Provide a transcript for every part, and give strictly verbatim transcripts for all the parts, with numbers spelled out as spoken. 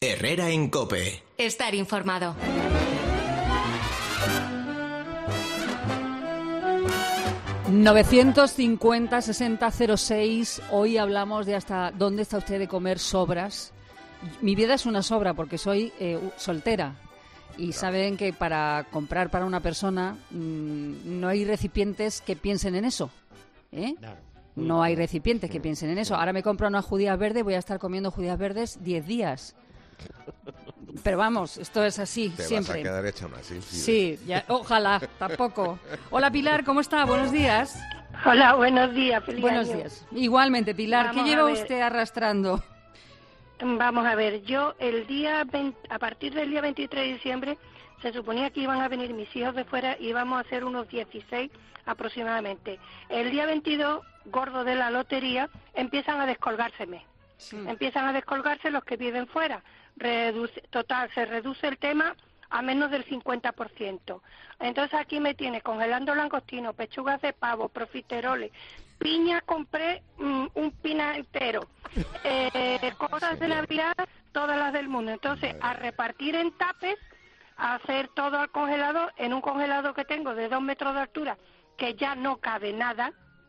Herrera en COPE. Estar informado. novecientos cincuenta, sesenta, cero seis. Hoy hablamos de hasta dónde está usted de comer sobras. Mi vida es una sobra porque soy eh, soltera. Y claro, saben que para comprar para una persona mmm, no hay recipientes que piensen en eso. ¿eh? Claro. No hay recipientes que piensen en eso. Ahora me compro unas judías verdes, voy a estar comiendo judías verdes diez días. Pero vamos, esto es así, Te siempre. Te vas a quedar hecha más, sí. Sí, ya, ojalá, tampoco. Hola Pilar, ¿cómo está? Buenos días. Hola, buenos días, feliz Buenos año. días. Igualmente, Pilar, Vamos ¿qué lleva usted arrastrando? Vamos a ver, yo el día veinte, a partir del día veintitrés de diciembre se suponía que iban a venir mis hijos de fuera y íbamos a hacer unos dieciséis aproximadamente. El día veintidós, gordo de la lotería, empiezan a descolgárseme. Sí. Empiezan a descolgarse los que viven fuera. Reduce, total, se reduce el tema a menos del cincuenta por ciento. Entonces aquí me tiene congelando langostinos, pechugas de pavo, profiteroles, piña, compré mm, un pina entero, eh, cosas de Navidad, todas las del mundo. Entonces, a repartir en tapes, a hacer todo al congelador, en un congelador que tengo de dos metros de altura, que ya no cabe nada,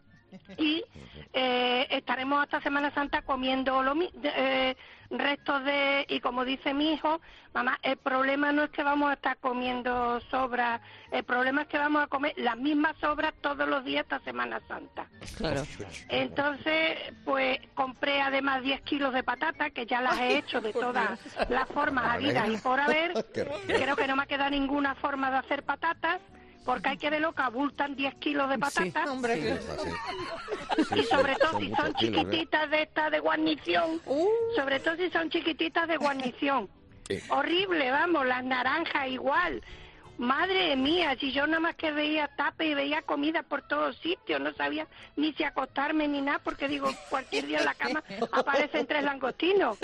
y eh, estaremos hasta Semana Santa comiendo lo mi eh, restos de, y como dice mi hijo, mamá, el problema no es que vamos a estar comiendo sobras, el problema es que vamos a comer las mismas sobras todos los días hasta Semana Santa. Claro. Entonces, pues compré además diez kilos de patata, que ya las he hecho de todas las formas habidas y por haber. Creo que no me ha quedado ninguna forma de hacer patatas, porque hay que de loca, abultan diez kilos de patatas. Sí, hombre. Sí, sí. Y sobre todo si son chiquititas de estas de guarnición, uh. sobre todo si son chiquititas de guarnición. Sí. Horrible, vamos, las naranjas igual. Madre mía, si yo nada más que veía tape y veía comida por todos sitios, no sabía ni si acostarme ni nada, porque digo, cualquier día en la cama aparecen tres langostinos.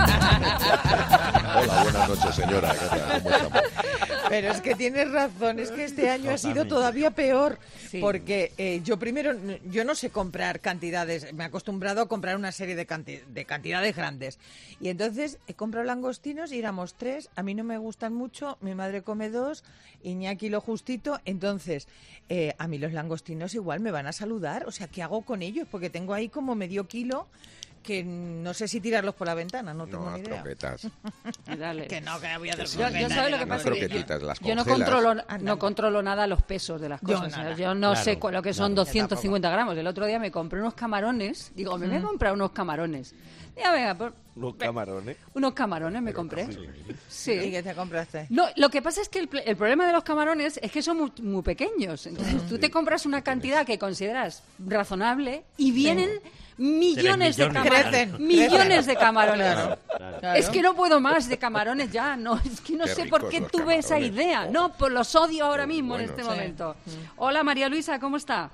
Hola, buenas noches, señora. ¿Cómo estamos? Pero es que tienes razón, es que este año ha sido todavía peor, sí. porque eh, yo primero, yo no sé comprar cantidades, me he acostumbrado a comprar una serie de, canti de cantidades grandes, y entonces he comprado langostinos y éramos tres, a mí no me gustan mucho, mi madre come dos, Iñaki lo justito, entonces eh, a mí los langostinos igual me van a saludar, o sea, ¿qué hago con ellos? Porque tengo ahí como medio kilo que no sé si tirarlos por la ventana, no tengo no, ni idea. Croquetas. Dale. Que no, que voy a hacer yo, yo sabes lo que pasa que yo, yo no controlo no controlo nada los pesos de las cosas. Yo, nada, yo no claro, sé lo que son claro, doscientos cincuenta gramos. El otro día me compré unos camarones, digo, me mm. voy a comprar unos camarones. Ya venga, por, unos camarones. Unos camarones me compré. Sí. ¿Y qué te compraste? No, lo que pasa es que el, el problema de los camarones es que son muy, muy pequeños. Entonces, sí. tú te compras una cantidad que consideras razonable y vienen sí. millones, millones de camarones. Crecen, millones crecen. de camarones. Claro, claro. Es que no puedo más de camarones ya. No, es que no qué sé por qué tuve camarones. esa idea. No, pues los odio ahora mismo bueno, en este sí. momento. Sí. Hola, María Luisa, ¿cómo está?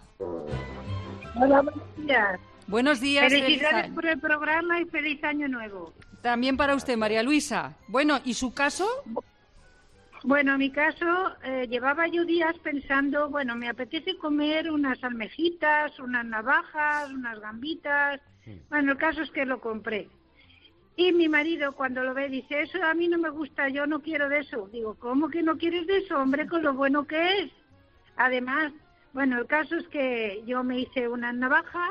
Hola, buenos días. Buenos días. Felicidades feliz por el programa y feliz año nuevo. También para usted, María Luisa. Bueno, ¿y su caso? Bueno, en mi caso, eh, llevaba yo días pensando, bueno, me apetece comer unas almejitas, unas navajas, unas gambitas. Bueno, el caso es que lo compré. Y mi marido, cuando lo ve, dice, eso a mí no me gusta, yo no quiero de eso. Digo, ¿cómo que no quieres de eso, hombre, con lo bueno que es? Además, bueno, el caso es que yo me hice unas navajas,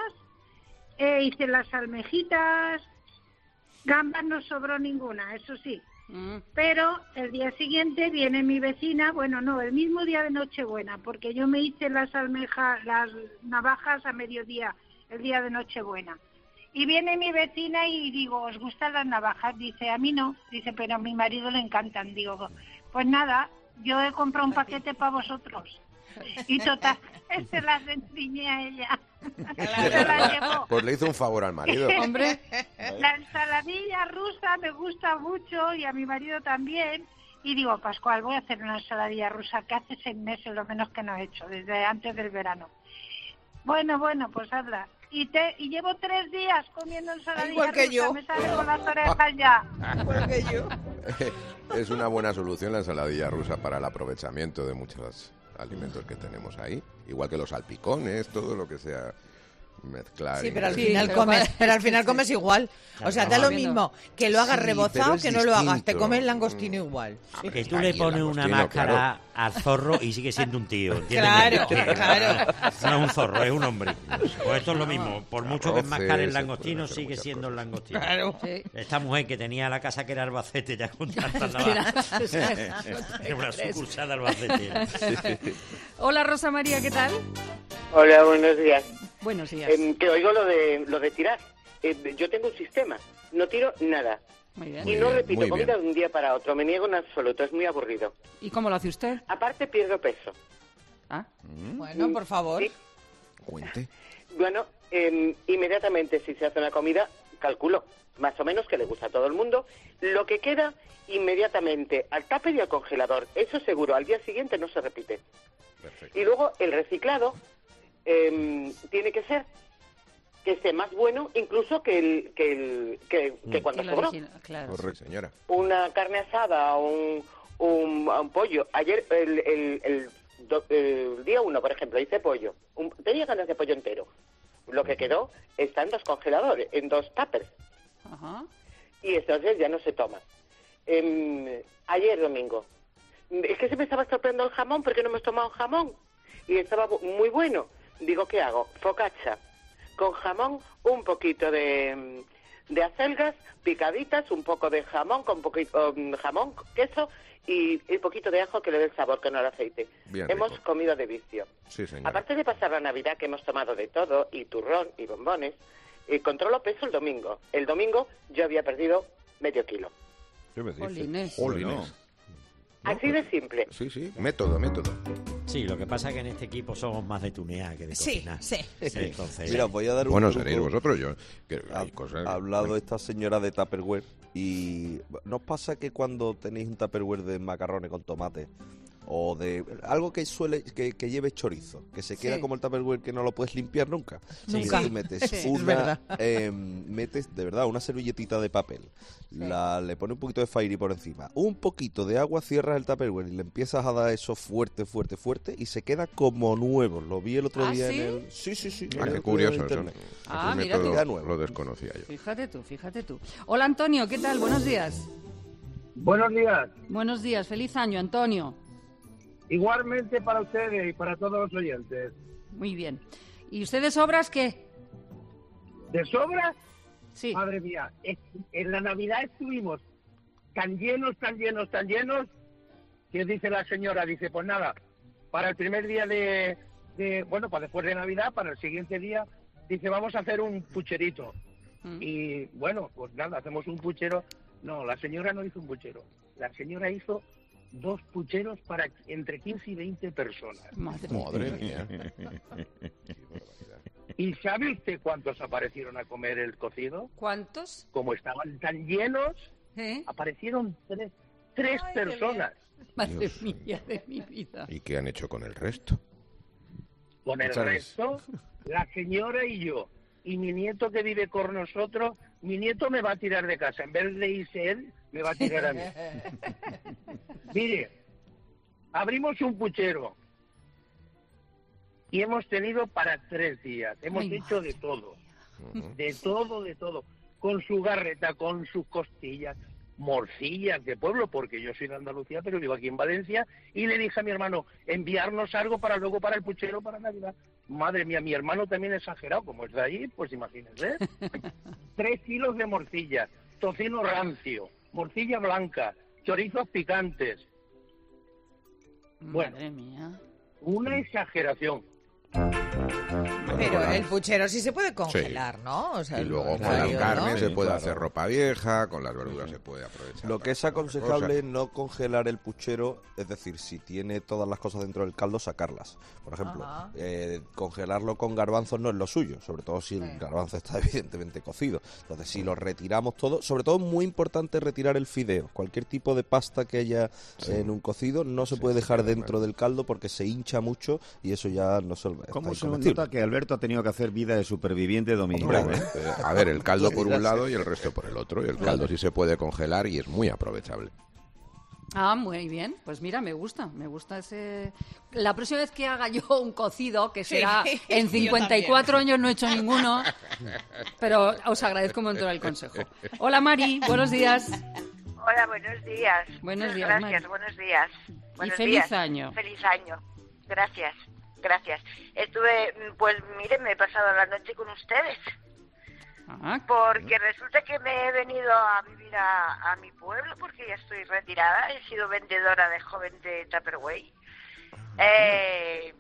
Eh, hice las almejitas, gambas no sobró ninguna, eso sí. Mm. Pero el día siguiente viene mi vecina, bueno, no, el mismo día de Nochebuena, porque yo me hice las almejas, las navajas a mediodía, el día de Nochebuena. Y viene mi vecina y digo, ¿os gustan las navajas? Dice, a mí no. Dice, pero a mi marido le encantan. Digo, pues nada, yo he comprado un paquete para vosotros. Y total, se las enseñé a ella. Se las llevó. Pues le hizo un favor al marido. Hombre. La ensaladilla rusa me gusta mucho y a mi marido también. Y digo, Pascual, voy a hacer una ensaladilla rusa que hace seis meses lo menos que no he hecho, desde antes del verano. Bueno, bueno, pues habla. Y, te, y llevo tres días comiendo ensaladilla Igual que rusa, yo. me sale con las orejas ya. Igual que yo. Es una buena solución la ensaladilla rusa para el aprovechamiento de muchos alimentos que tenemos ahí, igual que los salpicones, todo lo que sea Mezclar. Sí, pero al Sí, final pero comes, para- pero al final comes igual. O sea, da lo mismo que lo hagas Sí, rebozado pero es que no lo hagas. Te distinto. comes el langostino igual. Que tú le pones una máscara al zorro y sigue siendo un tío, ¿entiendes? Claro, Que- claro. No es un zorro, es un hombre. Pues esto es lo mismo. Por mucho que Arroces, enmascare el se langostino, pueden hacer sigue muchas siendo el langostino. Claro. Sí. Esta mujer que tenía la casa que era Albacete ya con tantas navajas. Era una sucursal de Albacete. Hola, Rosa María, ¿qué tal? Hola, buenos días. Buenos días. Eh, que oigo lo de lo de tirar. Eh, yo tengo un sistema. No tiro nada. Muy bien. Y Muy no bien, repito muy comida bien. de un día para otro. Me niego en absoluto. Es muy aburrido. ¿Y cómo lo hace usted? Aparte, pierdo peso. Ah, Bueno, por favor. Sí. Cuente. Bueno, eh, inmediatamente si se hace una comida, calculo más o menos que le gusta a todo el mundo. Lo que queda, inmediatamente al tupper y al congelador. Eso seguro. Al día siguiente no se repite. Perfecto. Y luego el reciclado eh, tiene que ser que esté más bueno incluso que el que el que, que cuando y lo sobró. original, claro. Correcto, señora. Una carne asada, un, un, un pollo. Ayer, el, el, el, do- el día uno, por ejemplo, hice pollo. Un- tenía ganas de pollo entero. Lo que quedó está en dos congeladores, en dos tuppers. Ajá. Y entonces ya no se toma. Em, ayer domingo. Es que se me estaba estropeando el jamón porque no hemos tomado jamón. Y estaba bu- muy bueno. Digo, ¿qué hago? Focaccia. Con jamón, un poquito de, de acelgas picaditas, un poco de jamón, con poquito um, jamón, queso y un poquito de ajo que le dé el sabor, que no el aceite. Bien Hemos rico. comido de vicio. Sí, señora. Aparte de pasar la Navidad, que hemos tomado de todo, y turrón y bombones, eh, controlo peso el domingo. El domingo yo había perdido medio kilo. ¿Qué me dice? Jolines. Jolines. Así de simple. Sí, sí. Método, método. Sí, lo que pasa es que en este equipo somos más de tunear que de Sí, cocinar. sí. Entonces, Mira, os voy a dar un Bueno, truco. seréis vosotros. Yo. Que Ha, hay cosas. ha hablado esta señora de Tupperware y ¿no os pasa que cuando tenéis un Tupperware de macarrones con tomate o de algo que suele que, que lleve chorizo, que se queda Sí. como el Tupperware que no lo puedes limpiar nunca? Nunca. Y tú metes Sí, es una verdad. eh, metes de verdad una servilletita de papel, la le pones un poquito de fairy por encima, un poquito de agua, cierras el Tupperware y le empiezas a dar eso fuerte, fuerte, fuerte y se queda como nuevo. Lo vi el otro ¿Ah, día sí? en el sí, sí, sí. Ah, en qué el- curioso en eso. internet. Ah, Ese mira tú. método Nuevo. lo desconocía yo. Fíjate tú, fíjate tú. Hola, Antonio, ¿qué tal? Buenos días. Buenos días. Buenos días, feliz año, Antonio. Igualmente para ustedes y para todos los oyentes. Muy bien. ¿Y ustedes obras qué? ¿De sobra? Sí. Madre mía, es- en la Navidad estuvimos tan llenos, tan llenos, tan llenos, que dice la señora, dice, pues nada, para el primer día de, de bueno, para después de Navidad, para el siguiente día, dice, vamos a hacer un pucherito. Mm. Y bueno, pues nada, hacemos un puchero. No, la señora no hizo un puchero. La señora hizo dos pucheros para entre quince y veinte personas. Madre mía. Madre mía. ¿Y sabe usted cuántos aparecieron a comer el cocido? ¿Cuántos? Como estaban tan llenos, ¿Eh? aparecieron tres, tres personas. Madre Dios. mía de mi vida. ¿Y qué han hecho con el resto? Con el Muchas resto, la señora y yo. Y mi nieto que vive con nosotros, mi nieto me va a tirar de casa. En vez de irse él, me va a tirar a mí. Mire, abrimos un puchero y hemos tenido para tres días. Hemos Ay, hecho madre de todo. Ujú. De todo, de todo. Con su garreta, con sus costillas, morcillas de pueblo, porque yo soy de Andalucía, pero vivo aquí en Valencia, y le dije a mi hermano, enviarnos algo para luego para el puchero para Navidad. Madre mía, mi hermano también exagerado, como es de allí, pues imagínense. Tres kilos de morcilla, tocino rancio, morcilla blanca, chorizos picantes. Bueno. Madre mía. Una exageración. Pero Hola. el puchero sí se puede congelar, ¿no? O sea, Y luego el con la rollo, carne ¿no? se Sí, puede claro. hacer ropa vieja, con las verduras se puede aprovechar. Lo que es para otras aconsejable cosas. es no congelar el puchero, es decir, si tiene todas las cosas dentro del caldo, sacarlas. Por ejemplo, Ajá. eh, congelarlo con garbanzos no es lo suyo, sobre todo si el Sí. garbanzo está evidentemente cocido. Entonces, si lo retiramos todo, sobre todo es muy importante retirar el fideo. Cualquier tipo de pasta que haya en un cocido no se Sí, puede sí, dejar sí, dentro claro. del caldo porque se hincha mucho y eso ya no se está ¿Cómo se incomestible. nota que Alberto ha tenido que hacer vida de superviviente dominical? Hombre, ¿eh? eh, a ver, el caldo por un lado y el resto por el otro. Y el caldo sí se puede congelar y es muy aprovechable. Ah, muy bien. Pues mira, me gusta, me gusta ese... La próxima vez que haga yo un cocido, que será Sí, en cincuenta y cuatro también. años, no he hecho ninguno, pero os agradezco un montón el consejo. Hola, Mari, buenos días. Hola, buenos días. Buenos días, Gracias, Mari. buenos días. Buenos feliz días. año. Feliz año. Gracias, gracias. Estuve, pues miren, me he pasado la noche con ustedes. Ah, Porque resulta que me he venido a vivir a, a mi pueblo porque ya estoy retirada. He sido vendedora de joven de Tupperware. Eh,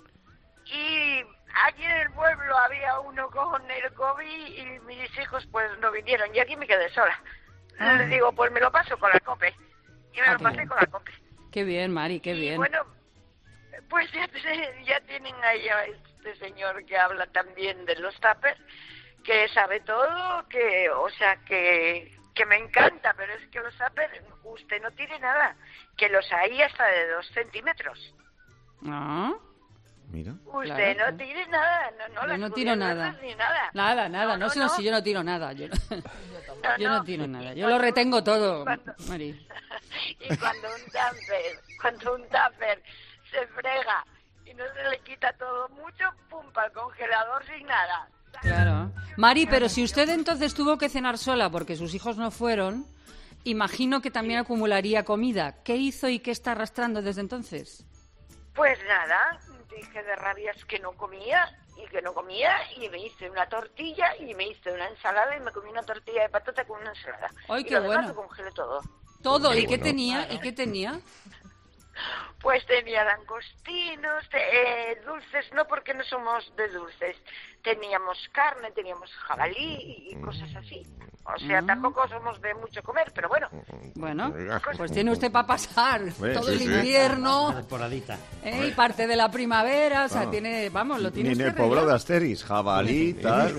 y allí en el pueblo había uno con el COVID y mis hijos pues no vinieron. Y aquí me quedé sola. Ah. Le digo, pues me lo paso con la COPE. Y me Ah, lo qué pasé bien. con la COPE. Qué bien, Mari, qué Y bien. bueno, pues ya, ya tienen ahí a este señor que habla también de los tuppers, que sabe todo, que, o sea, que, que me encanta, pero es que los tuppers, usted no tiene nada, que los hay hasta de dos centímetros. Ah, Mira. Usted Claro, no claro. tiene nada, no, no, yo las no tiro nada. gobiernas ni nada. Nada, nada. No, No, no, sé no, no. si yo no tiro nada. Yo, No, yo no no. tiro nada. Y Yo lo cuando- retengo todo, cuando- Mari. Y cuando un tupper, cuando un tupper se frega y no se le quita todo mucho, pum, para el congelador sin nada. Claro. Mari, pero si usted entonces tuvo que cenar sola porque sus hijos no fueron, imagino que también acumularía comida. ¿Qué hizo y qué está arrastrando desde entonces? Pues nada, dije de rabias que no comía y que no comía y me hice una tortilla y me hice una ensalada y me comí una tortilla de patata con una ensalada. ¡Ay, y qué lo demás bueno! lo congelé todo. Todo. ¿Y qué bueno. tenía? ¿Y qué tenía? Pues tenía langostinos, te- eh, dulces, no porque no somos de dulces. Teníamos carne, teníamos jabalí y cosas así. O sea, Mm. tampoco somos de mucho comer, pero bueno. Bueno, pues tiene usted para pasar Bueno, todo sí, el sí. invierno Temporadita. ¿eh? y parte de la primavera. O sea, Ah. tiene, vamos, lo tiene Ni en usted el poblado de arreglado. Asteris, jabalí, tal.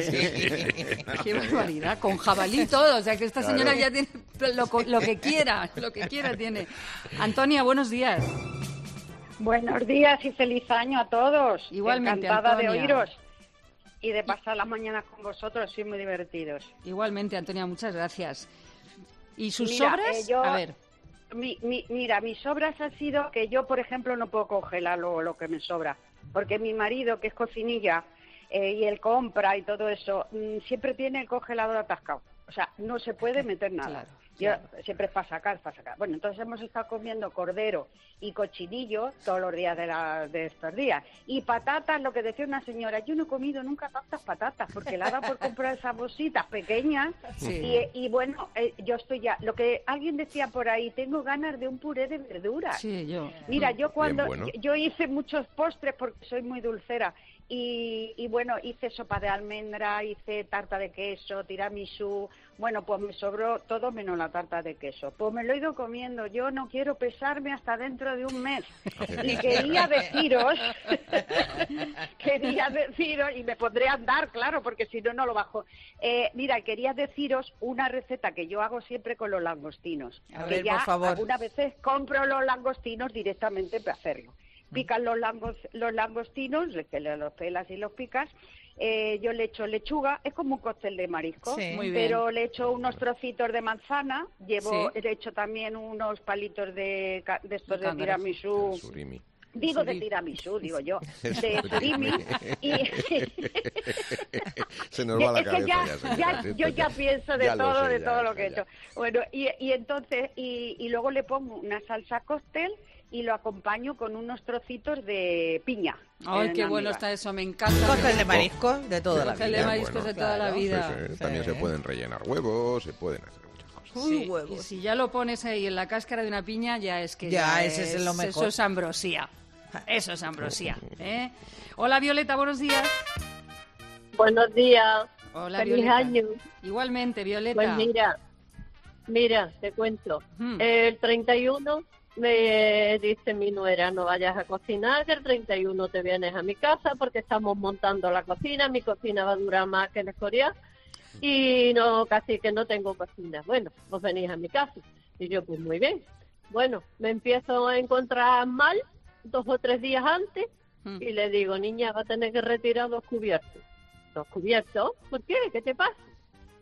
Qué barbaridad, con jabalí todo. O sea, que esta señora ya tiene lo, co- lo que quiera, lo que quiera tiene. Antonia, buenos días. Buenos días y feliz año a todos. Igualmente, Encantada de Antonia. oíros y de pasar las mañanas con vosotros, sois muy divertidos. Igualmente, Antonia, muchas gracias. ¿Y sus Mira, sobras? eh, yo- A ver. Mi, mi- mira, mis sobras han sido que yo, por ejemplo, no puedo congelar lo, lo que me sobra, porque mi marido, que es cocinilla, eh, y él compra y todo eso, mm, siempre tiene el congelador atascado. O sea, no se puede meter nada. Claro, Yo- claro. siempre es para sacar, para sacar. Bueno, entonces hemos estado comiendo cordero y cochinillo todos los días de, la, de estos días. Y patatas, lo que decía una señora, yo no he comido nunca tantas patatas, porque la da por comprar esas bolsitas pequeñas. Sí. Y, y bueno, eh, yo estoy ya, lo que alguien decía por ahí, tengo ganas de un puré de verduras. Sí, yo. Mira, yo cuando bueno. yo, yo hice muchos postres porque soy muy dulcera y, y bueno, hice sopa de almendra, hice tarta de queso, tiramisú, bueno, pues me sobró todo menos la tarta de queso. Pues me lo he ido comiendo, yo no quiero pesarme hasta dentro de un mes. Y quería deciros, quería deciros, y me pondré a andar, claro, porque si no, no lo bajo. Eh, mira, quería deciros una receta que yo hago siempre con los langostinos. A que ver, ya por favor. algunas veces compro los langostinos directamente para hacerlo. Picas los, langos, los langostinos, le- que le- los pelas y los picas. Eh, yo le echo lechuga, es como un cóctel de marisco, Sí. Muy bien. pero le echo unos trocitos de manzana, llevo, Sí. le echo también unos palitos de, ca- de estos De de cangrejo. tiramisú. Surimi. Digo de Surimi. tiramisú, digo yo, de surimi. Y Se nos va la es que cabeza ya, ya, señora, ya- esto yo ya- ya pienso de ya lo todo, sé, de ya, todo lo ya, que he ya. hecho. Bueno, y, y entonces, y, y luego le pongo una salsa cóctel y lo acompaño con unos trocitos de piña. Ay, en qué bueno almíbar. está eso, me encanta. Cóctel de marisco de toda la Cóctel de vida. mariscos bueno, de toda la claro. vida. Sí, sí, También se pueden rellenar huevos, se pueden hacer muchas cosas. Uy, Sí, huevos. y si ya lo pones ahí en la cáscara de una piña, ya es que Ya, ese es lo Eso mejor. es ambrosía. Eso es ambrosía. ¿eh? Hola, Violeta, buenos días. Buenos días. Hola, Feliz Violeta. año. Igualmente, Violeta. Pues mira, mira, te cuento. Hmm. El treinta y uno me dice mi nuera, no vayas a cocinar, que el treinta y uno te vienes a mi casa porque estamos montando la cocina, mi cocina va a durar más que la Escorial y no, casi que no tengo cocina. Bueno, pues venís a mi casa. Y yo, pues muy bien. Bueno, me empiezo a encontrar mal dos o tres días antes Hmm. y le digo, niña, va a tener que retirar dos cubiertos. ¿Dos cubiertos? ¿Por qué? ¿Qué te pasa?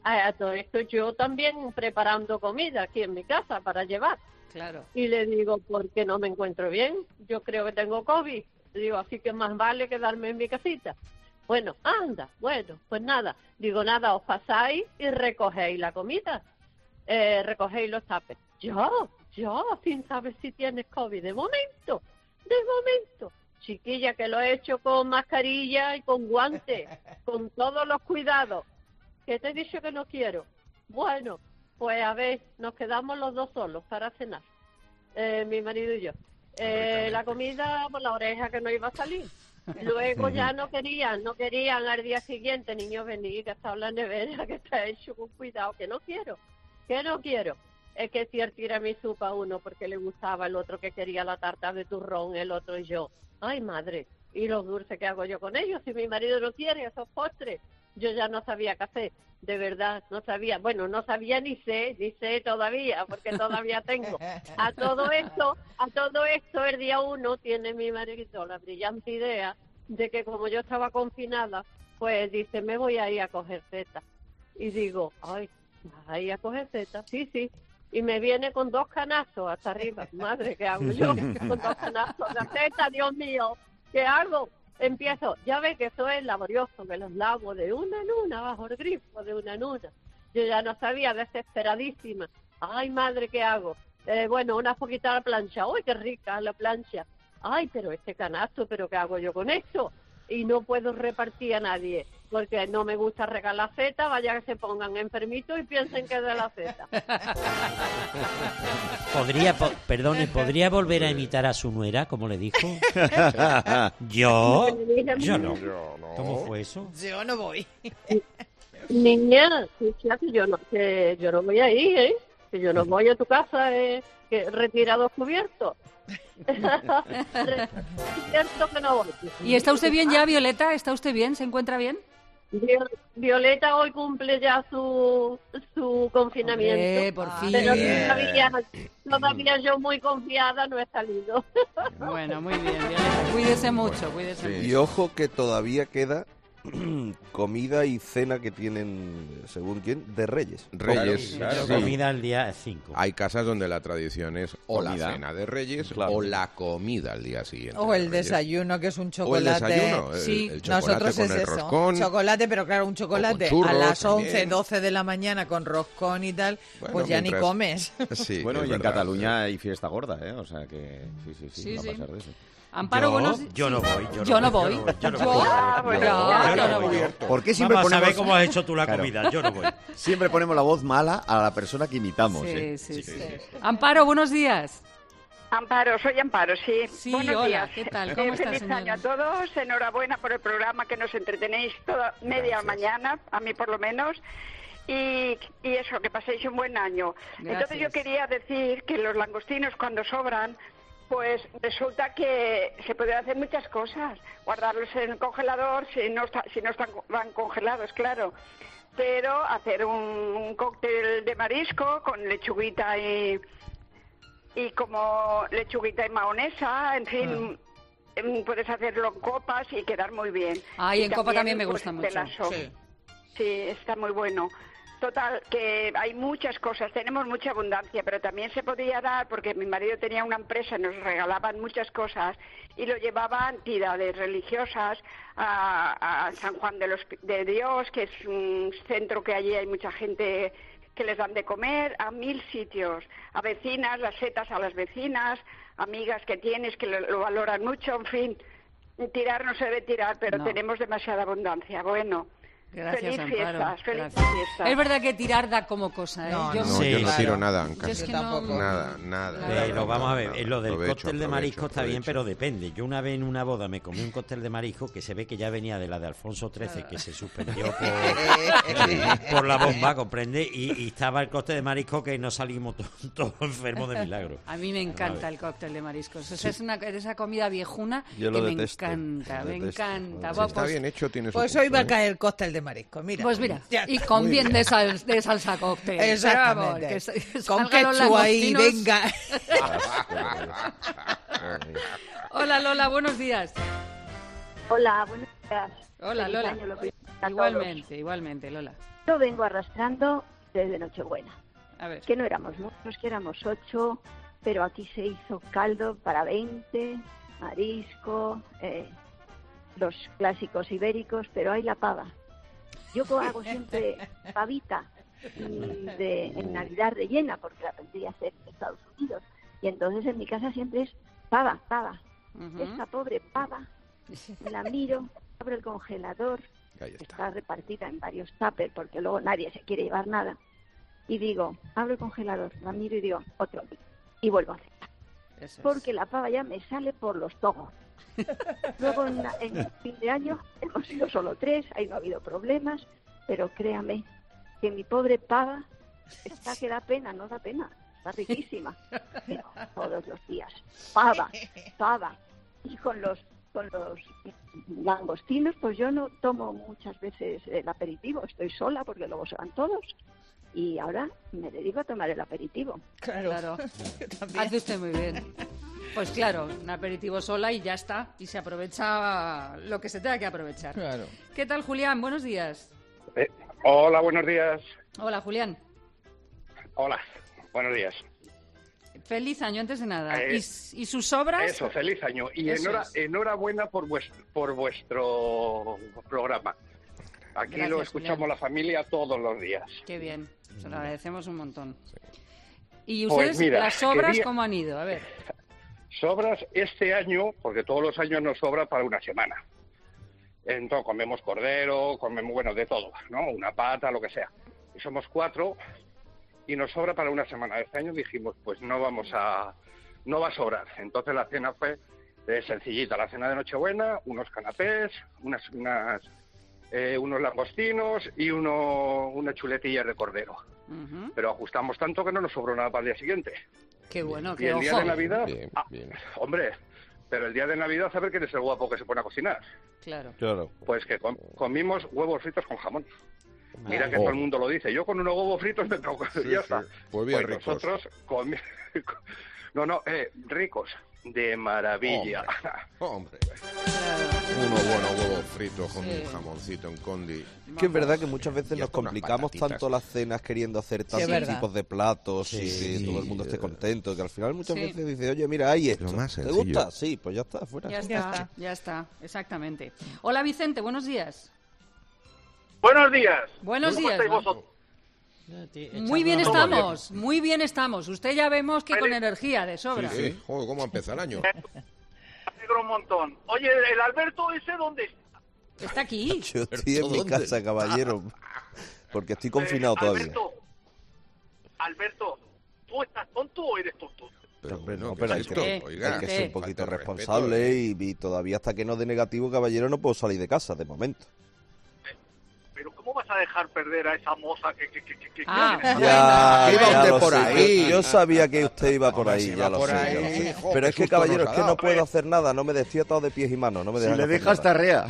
A todo esto yo también preparando comida aquí en mi casa para llevar. Claro. Y le digo, porque no me encuentro bien, yo creo que tengo COVID. Le digo, así que más vale quedarme en mi casita. Bueno, anda, bueno, pues nada. Digo, nada, os pasáis y recogéis la comida. Eh, recogéis los tapes. Yo, yo, sin saber si tienes COVID. De momento, de momento. Chiquilla, que lo he hecho con mascarilla y con guantes, con todos los cuidados. Que te he dicho que no quiero. Bueno, pues a ver, nos quedamos los dos solos para cenar. Eh, mi marido y yo. Eh, la comida por la oreja que no iba a salir. Luego ya no querían, no querían al día siguiente, niño, venir, que está en la nevera, que está hecho con cuidado, que no quiero, que no quiero. Es que si él tira mi sopa a uno porque le gustaba, el otro que quería la tarta de turrón, el otro y yo. Ay, madre, ¿y los dulces qué hago yo con ellos? Si mi marido no quiere esos postres, yo ya no sabía qué hacer, de verdad, no sabía. Bueno, no sabía ni sé, ni sé todavía, porque todavía tengo. A todo esto, a todo esto, el día uno tiene mi marido la brillante idea de que como yo estaba confinada, pues dice, me voy a ir a coger zeta. Y digo, ay, ¿vas a ir a coger zeta? Sí, sí. Y me viene con dos canastos hasta arriba. Madre, ¿qué hago yo? Con dos canastos de zeta, Dios mío, ¿qué hago? Empiezo, ya ve que eso es laborioso, que los lavo de una en una, bajo el grifo, de una en una. Yo ya no sabía, desesperadísima. Ay, madre, ¿qué hago? Eh, bueno, una poquita a la plancha. ¡Uy, qué rica la plancha! Ay, pero este canasto, ¿pero qué hago yo con esto? Y no puedo repartir a nadie, porque no me gusta regalar zeta, vaya que se pongan enfermitos y piensen que es de la zeta. Podría, po perdone, ¿podría volver a imitar a su nuera, como le dijo? ¿Yo? Yo no. ¿Cómo fue eso? Yo no voy. Niña, que yo no, que yo no voy a ir, ¿eh? Que yo no voy a tu casa, ¿eh? Que retirados cubiertos. Cierto que no voy. ¿Y está usted bien ya, Violeta? ¿Está usted bien? ¿Se encuentra bien? Violeta hoy cumple ya su su confinamiento. Hombre, por fin. Pero todavía, todavía yo muy confiada no he salido. Bueno, muy bien, Violeta. Cuídese mucho, cuídese Sí. mucho. Y ojo que todavía queda comida y cena que tienen, según quién, de Reyes. Reyes, Claro, sí. comida el día cinco. Hay casas donde la tradición es o Comida. la cena de Reyes Claro. o la comida al día siguiente. O de el Reyes. desayuno, que es un O el chocolate. desayuno, el- Sí, el chocolate nosotros con es el eso. roscón. Chocolate, pero claro, un chocolate churros a las también. once, doce de la mañana con roscón y tal, Bueno, pues ya mientras- ni comes. Sí, Bueno, es y en verdad. Cataluña hay fiesta gorda, ¿eh? O sea que sí, sí, sí, Sí, va sí. a pasar de eso. Amparo, yo, buenos yo no sí. voy. Yo, Yo no no voy. Yo no, yo no Yo- voy. Ah, bueno, Yo- yo yo no no voy. voy. ¿Por qué siempre Vamos a ponemos ver cómo has hecho tú la Claro. comida. Yo no voy. Siempre ponemos la voz mala a la persona que imitamos, Sí, ¿eh? sí, sí. Amparo, buenos días. Amparo, soy Amparo, sí. Sí, Buenos hola, días. ¿qué tal? ¿Cómo Eh, está, Feliz señora? año a todos. Enhorabuena por el programa que nos entretenéis toda media Gracias. mañana, a mí por lo menos. Y, y eso, que paséis un buen año. Entonces yo Gracias. quería decir que los langostinos cuando sobran, pues resulta que se pueden hacer muchas cosas. Guardarlos en el congelador si no, está, si no están van congelados, claro. Pero hacer un, un cóctel de marisco con lechuguita y... y como lechuguita y mahonesa, en fin, em, puedes hacerlo en copas y quedar muy bien. Ay, Y en copa también me pues, gusta mucho. telazo. Sí. Sí, está muy bueno. Total, que hay muchas cosas, tenemos mucha abundancia, pero también se podía dar, porque mi marido tenía una empresa, nos regalaban muchas cosas y lo llevaba a entidades religiosas, a, a San Juan de, los, de Dios, que es un centro que allí hay mucha gente que les dan de comer, a mil sitios, a vecinas, las setas a las vecinas, amigas que tienes que lo, lo valoran mucho, en fin, tirar no se debe tirar, pero No. tenemos demasiada abundancia. Bueno. Gracias, Feliz Amparo. fiestas, feliz Gracias. fiestas. Es verdad que tirar da como cosa, ¿eh? No, Yo No, Sí, yo no claro. tiro nada en Yo casa. es que Yo no... tampoco. Nada, nada. Pero nada, vamos a ver, nada. en lo del Aprovecho, cóctel de aprovecho, marisco está bien, aprovecho. pero depende. Yo una vez en una boda me comí un cóctel de marisco que se ve que ya venía de la de Alfonso trece, que se suspendió por, por la bomba, ¿comprende? Y, y estaba el cóctel de marisco que no salimos todos todo enfermos de milagro. A mí me Vamos a encanta ver. el cóctel de mariscos. Esa es una, esa comida viejuna Yo lo que detesto, me encanta, lo me detesto. encanta. Si Va, está pues, bien hecho, tiene su Pues punto, hoy va a ¿eh? caer cóctel de marisco, mira. pues mira, Ya y está. con Muy bien de, sal- de salsa cóctel. Exactamente. Pero vamos, que sa- Con salgan los ketchup ahí, langostinos. venga. Hola Lola, buenos días. Hola, buenos días. Hola Feliz Lola. año, lo primero a todos. Igualmente, igualmente Lola. lo vengo arrastrando desde Nochebuena. A ver. Que no éramos muchos, que éramos ocho, pero aquí se hizo caldo para veinte, marisco, eh, los clásicos ibéricos, pero hay la pava. Yo hago siempre pavita de, en Navidad rellena, porque la aprendí a hacer en Estados Unidos. Y entonces en mi casa siempre es pava, pava. Uh-huh. Esta pobre pava, la miro, abro el congelador, está. está repartida en varios tuppers, porque luego nadie se quiere llevar nada. Y digo, abro el congelador, la miro y digo, otro. Y vuelvo a hacer. Eso porque es. La pava ya me sale por los togos. Luego en, la, en fin de año hemos sido solo tres, ahí no ha habido problemas, pero créame que mi pobre pava está que da pena, no da pena, está riquísima. Pero todos los días, pava, pava. Y con los con los langostinos, pues yo no tomo muchas veces el aperitivo, estoy sola porque luego se van todos. Y ahora me dedico a tomar el aperitivo. Claro, claro. Hace usted muy bien. Pues claro, un aperitivo sola y ya está. Y se aprovecha lo que se tenga que aprovechar. Claro. ¿Qué tal, Julián? Buenos días. Eh, hola, buenos días. Hola, Julián. Hola, buenos días. Feliz año, antes de nada. Eh, ¿Y, ¿Y sus obras? Eso, feliz año. Y enhora, es. enhorabuena por vuestro, por vuestro programa. Aquí Gracias, lo escuchamos Julián. La familia todos los días. Qué bien, se lo agradecemos un montón. ¿Y pues ustedes, mira, las obras, quería... cómo han ido? A ver. Sobras este año, porque todos los años nos sobra para una semana. Entonces comemos cordero, comemos, bueno, de todo, ¿no? Una pata, lo que sea. Y somos cuatro y nos sobra para una semana. Este año dijimos, pues no vamos a... no va a sobrar. Entonces la cena fue eh, sencillita. La cena de Nochebuena, unos canapés, unas... unas Eh, unos langostinos y uno, una chuletilla de cordero. Uh-huh. Pero ajustamos tanto que no nos sobró nada para el día siguiente. Qué bueno, y qué el ojo. día de Navidad, bien, ah, bien. hombre, pero el día de Navidad a ver quién es el guapo que se pone a cocinar. Claro. Claro. Pues que com- comimos huevos fritos con jamón. Mira oh. que todo el mundo lo dice. Yo con unos huevos fritos me toco. Sí, ya sí. está. Pues bien pues ricos. Nosotros comi- no, no, eh, ricos. De maravilla. Hombre. Hombre. Unos buenos huevos fritos con sí. un jamoncito en condi. Que es verdad que muchas veces nos complicamos tanto las cenas queriendo hacer tantos sí, tipos de platos sí, y que sí, todo el mundo esté contento, que al final muchas sí. veces dice, oye, mira, hay esto. ¿Te gusta? Sí, pues ya está, fuera. Ya está, ya está, ya está, exactamente. Hola, Vicente, buenos días. Buenos días. Buenos ¿Cómo días. estáis vosotros? Muy bien estamos, muy bien estamos. Usted ya vemos que con energía de sobra. Sí, sí. Joder, ¿cómo empieza el año? Me alegro un montón. Oye, ¿el Alberto ese dónde está? Está aquí. Yo estoy en mi casa, caballero, porque estoy confinado eh, todavía. Alberto, Alberto, ¿tú estás tonto o eres tonto? Pero, hombre, no, no, pero hay esto, que, oiga, hay que ser un poquito responsable respeto, y, y todavía hasta que no dé negativo, caballero, no puedo salir de casa de momento. Pero ¿cómo vas a dejar perder a esa moza que... que, que, que ah, que ya, iba ya usted lo por sé. ahí. Yo, yo sabía que usted iba por Hombre, ahí, si ya, va lo por sé, ahí, ya lo sé. jo, Pero qué es que, susto caballero, nos es ha que no dado, puedo hombre. hacer nada, no me estoy atado de pies y manos, no me Si dejan le hacer dejas nada. tarrea.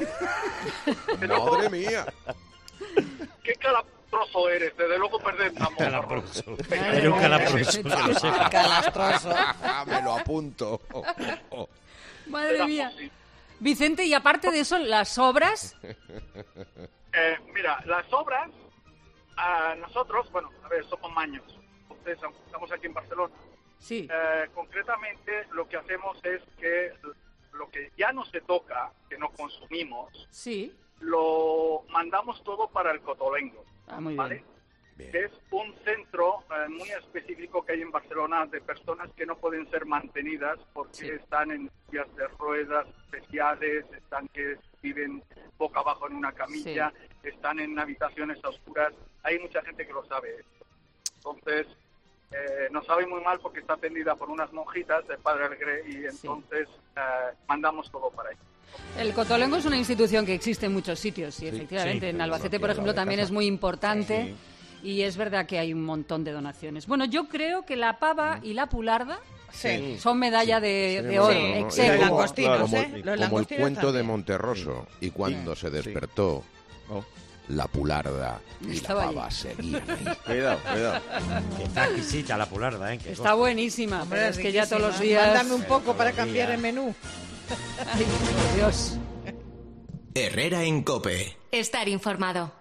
Madre mía. ¿Qué calabroso eres? Desde luego perder una moza. Calabroso. Era un calabroso, que lo sepa. Calabroso. Me lo apunto. Madre mía. Vicente, y aparte de eso, las obras... Eh, mira, las obras, a nosotros, bueno, a ver, somos maños. Entonces, aunque estamos aquí en Barcelona, sí. eh, concretamente lo que hacemos es que lo que ya no se toca, que no consumimos, sí. lo mandamos todo para el Cotolengo. Ah, muy ¿vale? bien. Que es un centro eh, muy específico que hay en Barcelona de personas que no pueden ser mantenidas porque sí. están en sillas de ruedas especiales, están que viven boca abajo en una camilla, sí. están en habitaciones oscuras. Hay mucha gente que lo sabe. Entonces, eh, nos sabe muy mal porque está atendida por unas monjitas de Padre Alegre y entonces sí. eh, mandamos todo para ahí. El Cotolengo es una institución que existe en muchos sitios y sí, efectivamente sí, en Albacete, por ejemplo, también es muy importante sí. y es verdad que hay un montón de donaciones. Bueno, yo creo que la pava y la pularda sí. son medalla de, sí, de oro. Sí. Excelente. Los langostinos, como, ¿eh? Los como langostinos el cuento también. de Monterroso y cuando sí. se despertó oh. la pularda y Estaba la pava allí. seguían ahí. Cuidado, cuidado. Que está exquisita la pularda, ¿eh? Que está buenísima, Hombre, pero es que ya todos los días... Mándame un poco para cambiar el menú. Ay, por Dios. Herrera en COPE. Estar informado.